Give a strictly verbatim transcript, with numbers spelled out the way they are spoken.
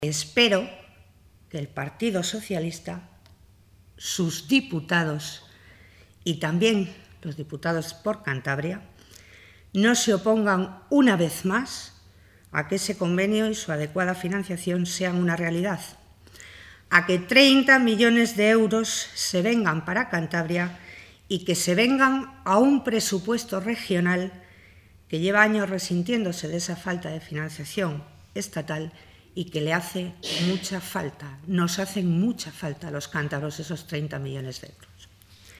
Espero que el Partido Socialista, sus diputados y también los diputados por Cantabria, no se opongan una vez más a que ese convenio y su adecuada financiación sean una realidad, a que treinta millones de euros se vengan para Cantabria y que se vengan a un presupuesto regional que lleva años resintiéndose de esa falta de financiación estatal y que le hace mucha falta, nos hacen mucha falta a los cántabros esos treinta millones de euros.